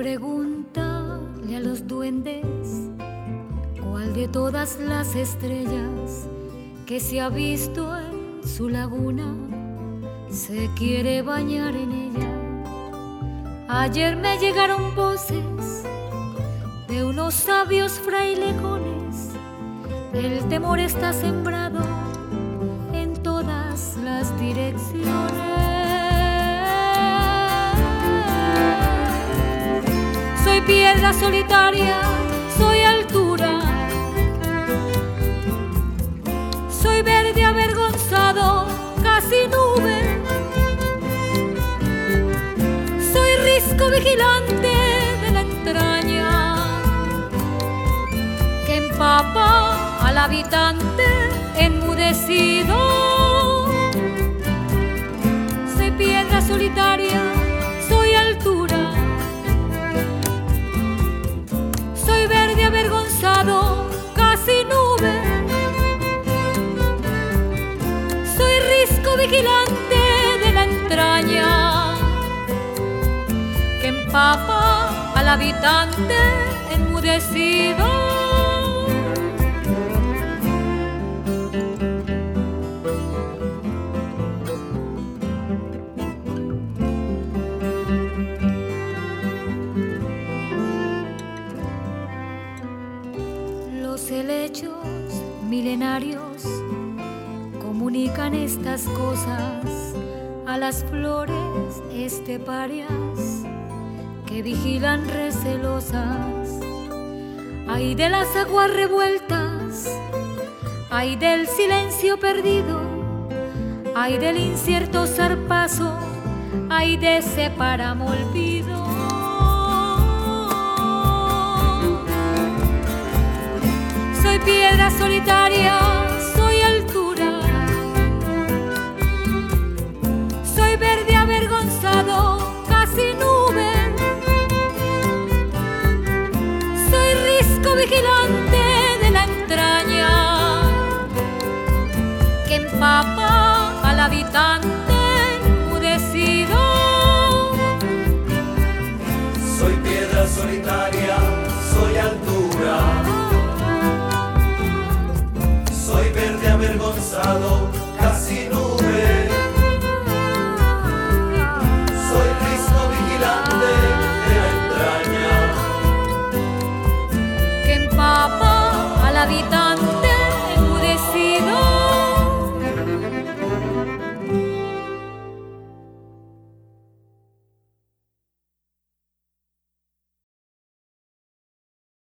Pregúntale a los duendes cuál de todas las estrellas que se ha visto en su laguna se quiere bañar en ella. Ayer me llegaron voces de unos sabios frailejones. El temor está sembrado en todas las direcciones. Soy piedra solitaria, soy altura, soy verde avergonzado, casi nube, soy risco vigilante de la entraña que empapa al habitante enmudecido. Soy piedra solitaria, soy altura, soy verde avergonzado, casi nube, soy risco vigilante de la entraña que empapa al habitante enmudecido. Los helechos milenarios comunican estas cosas a las flores esteparias que vigilan recelosas. Ay de las aguas revueltas, ay del silencio perdido, ay del incierto zarpazo, ay de ese páramo olvido. Soy piedra solitaria, soy altura, soy verde avergonzado, casi nube, soy risco vigilante de la entraña que empapa al habitante enmudecido. Soy piedra solitaria, soy altura, soy verde avergonzado,